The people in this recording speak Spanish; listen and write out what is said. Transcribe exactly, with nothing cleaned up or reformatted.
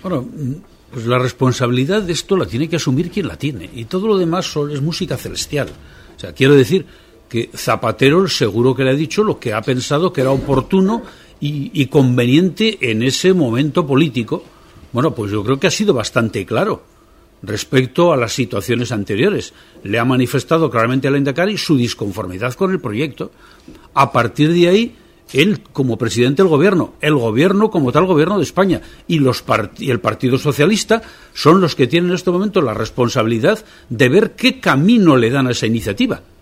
Bueno, pues la responsabilidad de esto la tiene que asumir quien la tiene, y todo lo demás solo es música celestial. O sea, quiero decir que Zapatero seguro que le ha dicho lo que ha pensado que era oportuno y, y conveniente en ese momento político. Bueno, pues yo creo que ha sido bastante claro respecto a las situaciones anteriores. Le ha manifestado claramente al Lehendakari su disconformidad con el proyecto. A partir de ahí, él, como presidente del Gobierno, el Gobierno como tal Gobierno de España y, los part- y el Partido Socialista son los que tienen en este momento la responsabilidad de ver qué camino le dan a esa iniciativa.